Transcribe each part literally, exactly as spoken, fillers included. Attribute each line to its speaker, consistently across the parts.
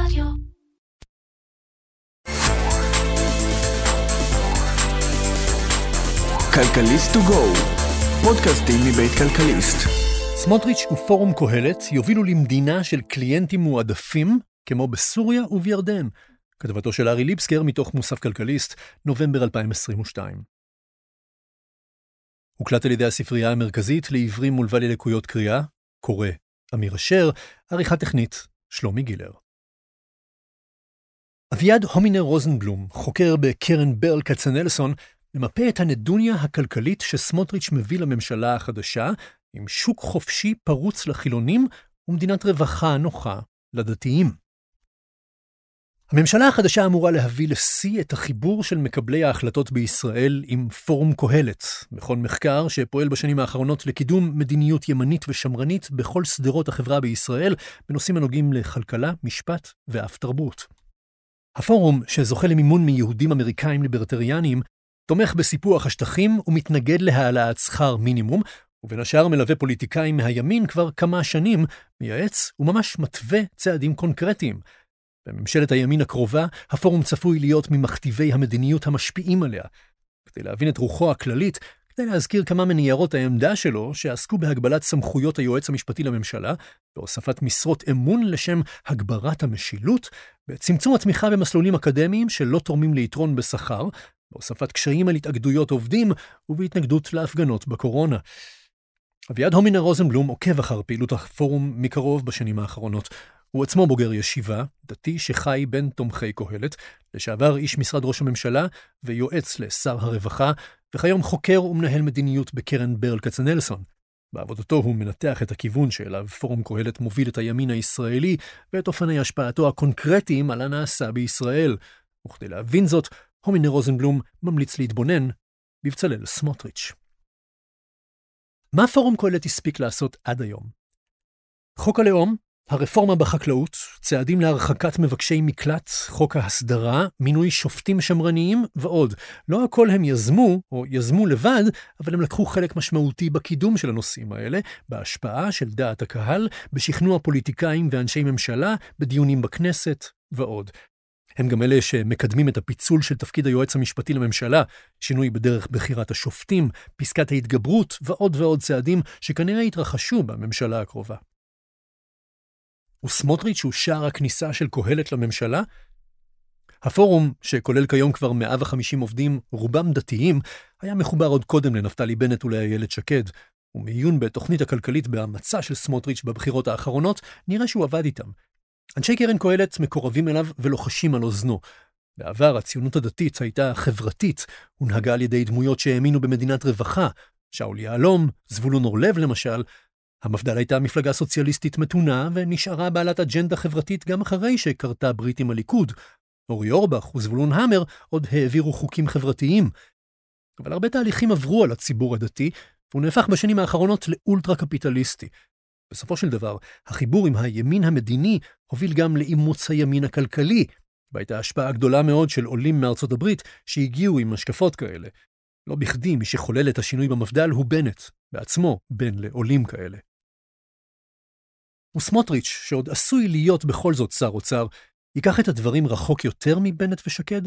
Speaker 1: רדיו.
Speaker 2: כלכליסט טו גו, פודקאסטים מבית כלכליסט.
Speaker 3: סמוטריץ' ופורום קהלת יובילו למדינה של קליינטים מועדפים, כמו בסוריה ובירדן. כתבתו של ארי ליבסקר מתוך מוסף כלכליסט, נובמבר אלפיים עשרים ושתיים. הוקלט על ידי הספרייה המרכזית לעברים ולבעלי לקויות קריאה, קורא אמיר אשר, עריכה טכנית שלומי גילר. אביעד הומינר רוזנבלום, חוקר בקרן ברל כצנלסון, ממפה את הנדוניה הכלכלית שסמוטריץ' מביא לממשלה החדשה, עם שוק חופשי פרוץ לחילונים ומדינת רווחה נוחה לדתיים. הממשלה החדשה אמורה להביא לשיא את החיבור של מקבלי ההחלטות בישראל עם פורום קהלת, מכון מחקר שפועל בשנים האחרונות לקידום מדיניות ימנית ושמרנית בכל סדרות החברה בישראל, בנושאים הנוגעים לכלכלה, משפט ואף תרבות. הפורום, שזוכה למימון מיהודים אמריקאים ליברטריאנים, תומך בסיפוח השטחים ומתנגד להעלאת שכר מינימום, ובין השאר מלווה פוליטיקאים מהימין כבר כמה שנים, מייעץ וממש מתווה צעדים קונקרטיים. בממשלת הימין הקרובה, הפורום צפוי להיות ממכתיבי המדיניות המשפיעים עליה. כדי להבין את רוחו הכללית, כדי להזכיר כמה מניירות העמדה שלו, שעסקו בהגבלת סמכויות היועץ המשפטי לממשלה, בהוספת משרות אמון לשם הגברת המשילות, בצמצום התמיכה במסלולים אקדמיים שלא תורמים ליתרון בשכר, בהוספת קשיים על התאגדויות עובדים, ובהתנגדות להפגנות בקורונה. אביעד הומינר רוזנבלום עוקב אחר פעילות הפורום מקרוב בשנים האחרונות. הוא עצמו בוגר ישיבה, דתי שחי בין תומכי קהלת, לשעבר איש משרד ראש הממשלה ויועץ לשר הרווחה, וכיום חוקר ומנהל מדיניות בקרן ברל כצנלסון. בעבודתו הוא מנתח את הכיוון שאליו פורום קהלת מוביל את הימין הישראלי, ואת אופני השפעתו הקונקרטיים על הנעשה בישראל. וכדי להבין זאת, הומינר רוזנבלום ממליץ להתבונן בבצלאל סמוטריץ'. מה פורום קהלת הספיק לעשות עד היום? חוק הלאום, הרפורמה בחקלאות, צעדים להרחקת מבקשי מקלט, חוק ההסדרה, מינוי שופטים שמרניים ועוד. לא הכל הם יזמו או יזמו לבד, אבל הם לקחו חלק משמעותי בקידום של הנושאים האלה, בהשפעה של דעת הקהל, בשכנוע פוליטיקאים ואנשי ממשלה, בדיונים בכנסת ועוד. הם גם אלה שמקדמים את הפיצול של תפקיד היועץ המשפטי לממשלה, שינוי בדרך בחירת השופטים, פסקת ההתגברות ועוד ועוד צעדים שכנראה התרחשו בממשלה הקרובה. וסמוטריץ' הוא שער הכניסה של קהלת לממשלה? הפורום, שכולל כיום כבר מאה וחמישים עובדים, רובם דתיים, היה מחובר עוד קודם לנפתלי בנט ולאיילת שקד, ומעיון בתוכנית הכלכלית בהמצע של סמוטריץ' בבחירות האחרונות, נראה שהוא עבד איתם. אנשי קרן קהלת מקורבים אליו ולוחשים על אוזנו. בעבר הציונות הדתית הייתה חברתית, הונהגה על ידי דמויות שהאמינו במדינת רווחה, שאול יהלום, זבולון אורלב למשל. המפד"ל הייתה מפלגה סוציאליסטית מתונה ונשארה בעלת אג'נדה חברתית גם אחרי שקרתה ברית עם הליכוד. אורי אורבך וזבולון המר עוד העבירו חוקים חברתיים. אבל הרבה תהליכים עברו על הציבור הדתי, והוא נהפך בשנים האחרונות לאולטרה קפיטליסטי. בסופו של דבר, החיבור עם הימין המדיני הוביל גם לאימוץ הימין הכלכלי, והייתה השפעה גדולה מאוד של עולים מארצות הברית שהגיעו עם השקפות כאלה. לא בכדי מי שחולל את השינוי במפד"ל הוא בנט, בעצמו בן לעולים כאלה. וסמוטריץ', שעוד עשוי להיות בכל זאת שר אוצר, ייקח את הדברים רחוק יותר מבנט ושקד?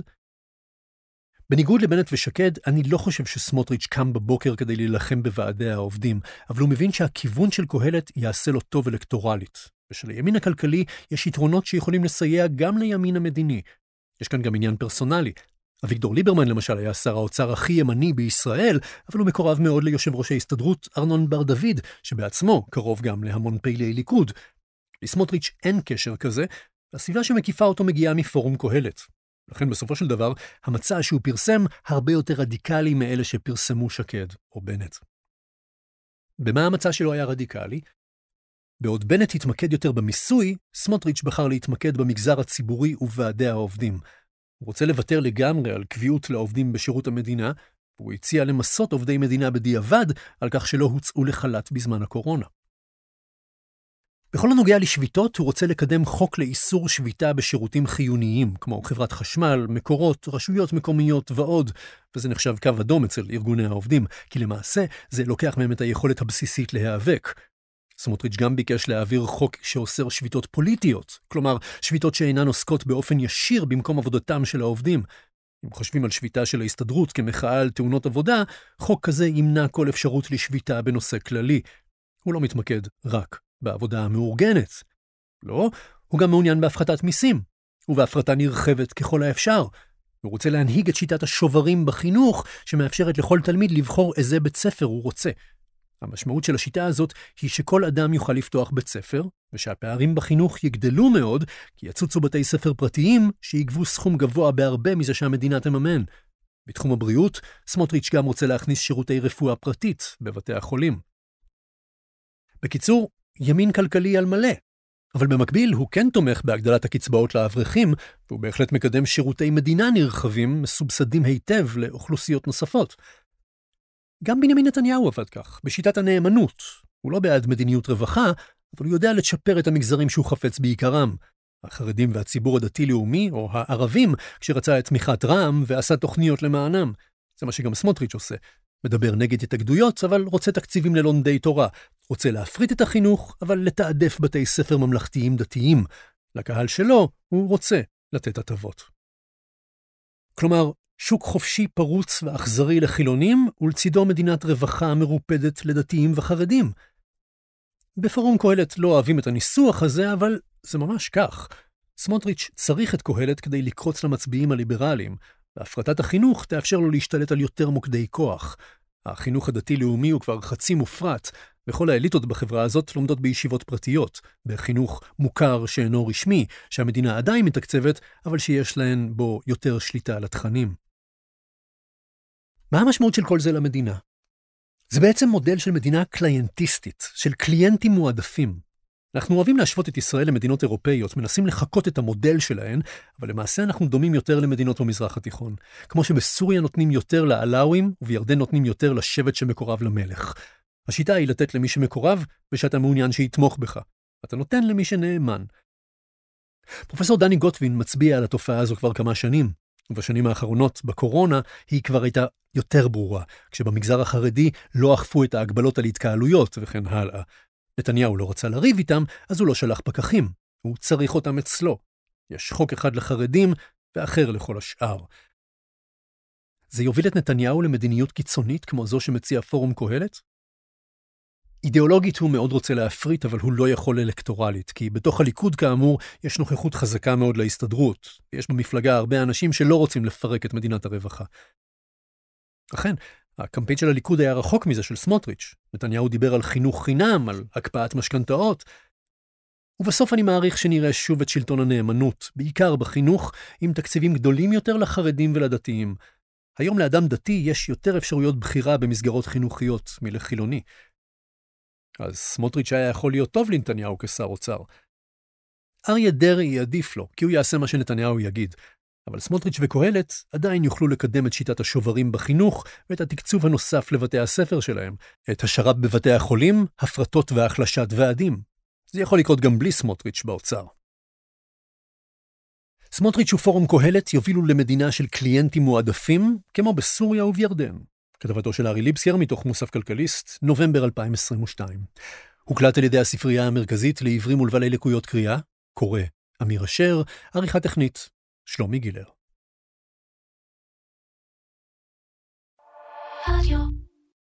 Speaker 3: בניגוד לבנט ושקד, אני לא חושב שסמוטריץ' קם בבוקר כדי להילחם בוועדי העובדים, אבל הוא מבין שהכיוון של קהלת יעשה לו טוב אלקטורלית, ושלימין הכלכלי יש יתרונות שיכולים לסייע גם לימין המדיני. יש כאן גם עניין פרסונלי. אביגדור ליברמן למשל היה שר האוצר הכי ימני בישראל, אבל הוא מקורב מאוד ליושב ראש ההסתדרות ארנון בר דוד, שבעצמו קרוב גם להמון פעילי ליכוד. לסמוטריץ' אין קשר כזה, והסביבה שמקיפה אותו מגיעה מפורום קהלת. לכן בסופו של דבר, המצע שהוא פרסם הרבה יותר רדיקלי מאלה שפרסמו שקד או בנט. במה המצע שלו היה רדיקלי? בעוד בנט התמקד יותר במיסוי, סמוטריץ' בחר להתמקד במגזר הציבורי ובוועדי העובדים. הוא רוצה לוותר לגמרי על קביעות לעובדים בשירות המדינה, והוא הציע למסות עובדי מדינה בדיעבד על כך שלא הוצאו לחל"ת בזמן הקורונה. בכל הנוגע לשביתות, הוא רוצה לקדם חוק לאיסור שביתה בשירותים חיוניים, כמו חברת חשמל, מקורות, רשויות מקומיות ועוד, וזה נחשב קו אדום אצל ארגוני העובדים, כי למעשה זה לוקח מהם את היכולת הבסיסית להיאבק. סמוטריץ' גם ביקש להעביר חוק שאוסר שביתות פוליטיות, כלומר שביתות שאינן עוסקות באופן ישיר במקום עבודתם של העובדים. אם חושבים על שביתה של ההסתדרות כמחאה על תאונות עבודה, חוק כזה ימנע כל אפשרות לשביתה בנושא כללי. הוא לא מתמקד רק בעבודה המאורגנת. לא, הוא גם מעוניין בהפחתת מיסים, ובהפרטה נרחבת ככל האפשר. הוא רוצה להנהיג את שיטת השוברים בחינוך, שמאפשרת לכל תלמיד לבחור איזה בית ספר הוא רוצה. המשמעות של השיטה הזאת היא שכל אדם יוכל לפתוח בית ספר, ושהפערים בחינוך יגדלו מאוד, כי יצוצו בתי ספר פרטיים שיגבו סכום גבוה בהרבה מזה שהמדינה תממן. בתחום הבריאות, סמוטריץ' גם רוצה להכניס שירותי רפואה פרטית בבתי החולים. בקיצור, ימין כלכלי על מלא. אבל במקביל הוא כן תומך בהגדלת הקצבאות לאברכים, והוא בהחלט מקדם שירותי מדינה נרחבים, מסובסדים היטב לאוכלוסיות נוספות. גם בנימין נתניהו עבד כך, בשיטת הנאמנות. הוא לא בעד מדיניות רווחה, אבל הוא יודע לצ'פר את המגזרים שהוא חפץ בעיקרם. החרדים והציבור הדתי-לאומי, או הערבים, כשרצה את תמיכת רע"מ ועשה תוכניות למענם. זה מה שגם סמוטריץ' עושה. מדבר נגד התאגדויות, אבל רוצה תקציבים ללומדי תורה. רוצה להפריט את החינוך, אבל לתעדף בתי ספר ממלכתיים דתיים. לקהל שלו הוא רוצה לתת הטבות. כלומר, שוק חופשי פרוץ ואכזרי לחילונים, ולצידו מדינת רווחה מרופדת לדתיים וחרדים. בפורום קהלת לא אוהבים את הניסוח הזה, אבל זה ממש כך. סמוטריץ' צריך את קהלת כדי לקרוץ למצביעים הליברליים. והפרטת החינוך תאפשר לו להשתלט על יותר מוקדי כוח. החינוך הדתי-לאומי הוא כבר חצי מופרט, וכל האליטות בחברה הזאת לומדות בישיבות פרטיות, בחינוך מוכר שאינו רשמי, שהמדינה עדיין מתקצבת, אבל שיש להן בו יותר שליטה על התכנים. מה המשמעות של כל זה למדינה? זה בעצם מודל של מדינה קליינטיסטית, של קליינטים מועדפים. אנחנו אוהבים להשוות את ישראל למדינות אירופאיות, מנסים לחקות את המודל שלהן, אבל למעשה אנחנו דומים יותר למדינות במזרח התיכון. כמו שבסוריה נותנים יותר לעלאווים, ובירדן נותנים יותר לשבט שמקורב למלך. השיטה היא לתת למי שמקורב, ושאתה מעוניין שיתמוך בך. אתה נותן למי שנאמן. פרופסור דני גוטווין מצביע על התופעה הזו כבר כמה שנים, ובשנים האחרונות, בקורונה, היא כבר הייתה יותר ברורה, כשבמגזר החרדי לא אכפו את ההגבלות על התקהלויות וכן הלאה. נתניהו לא רצה לריב איתם, אז הוא לא שלח פקחים. הוא צריך אותם אצלו. יש חוק אחד לחרדים ואחר לכל השאר. זה יוביל את נתניהו למדיניות קיצונית כמו זו שמציע פורום קהלת? אידיאולוגית הוא מאוד רוצה להפריט, אבל הוא לא יכול אלקטורלית, כי בתוך הליכוד כאמור יש נוכחות חזקה מאוד להסתדרות. יש במפלגה הרבה אנשים שלא רוצים לפרק את מדינת הרווחה. אכן, הקמפיין של הליכוד היה רחוק מזה של סמוטריץ'. נתניהו דיבר על חינוך חינם, על הקפאת משכנתאות. ובסוף אני מעריך שנראה שוב את שלטון הנאמנות, בעיקר בחינוך, עם תקציבים גדולים יותר לחרדים ולדתיים. היום לאדם דתי יש יותר אפשרויות בחירה במסגרות חינוכיות מלחילוני. אז סמוטריץ' היה יכול להיות טוב לנתניהו כשר אוצר. אריה דרעי עדיף לו, כי הוא יעשה מה שנתניהו יגיד. אבל סמוטריץ' וקהלת עדיין יוכלו לקדם את שיטת השוברים בחינוך ואת התקצוב הנוסף לבתי הספר שלהם, את השר"פ בבתי החולים, הפרטות והחלשת ועדים. זה יכול לקרות גם בלי סמוטריץ' באוצר. סמוטריץ' ופורום קהלת יובילו למדינה של קליינטים מועדפים, כמו בסוריה ובירדן. כתבתו של ארי ליבסקר מתוך מוסף כלכליסט, נובמבר אלפיים עשרים ושתיים. הוקלט על ידי הספרייה המרכזית לעברים ולבעלי לקויות קריאה, קורא אמיר אשר, עריכה טכנית, שלומי גילר.